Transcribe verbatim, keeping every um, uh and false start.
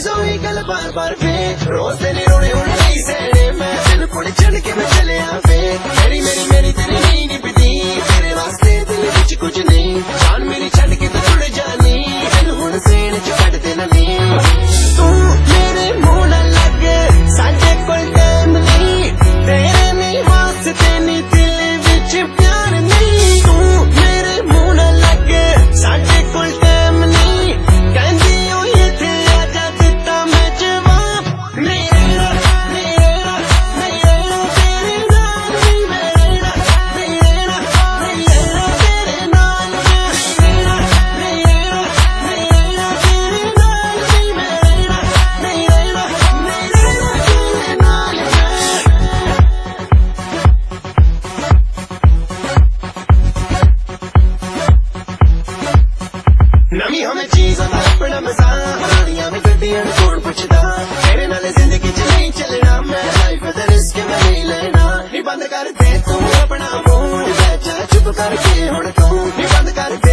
ही गल बार बार वे रोज तेरे रोने हुण नहीं सहने मैं दिल कोल चढ़ के मैं चले आवे मेरी मेरी मेरी तेरी नहीं निभदी तेरे वास्ते दिल विच कुछ नहीं जान मेरी छड़ के तू जुड़ जानी दिल हुण सेन च कट देना नहीं तू मेरे मुंह ना लग साडे कोल टाइम नहीं तेरे नहीं वास्ते नहीं दिल विच प्यार नहीं तू मेरे मुंह ना लग साडे कोल टाइम नहीं कहंदी ओ इत्थे आ जा दित्ता मैं जवाब मेरे मेरे मेरे तेरे नाल मेरे मेरे मेरे तेरे नाल मेरे मेरे मेरे तेरे नाल मेरे मेरे मेरे तेरे नाल नवी हमें चीज़ आंदा अपना मजा पुरानियां में गड्डियां नूं कौन पुछदा तेरे नाल जिंदगी च नहीं चलना मैं लाइफ दा रिस्क मैं नहीं लेना नी बंद कर दे तू अपना मूड बैठ चुप करके हुण तू नी बंद कर दे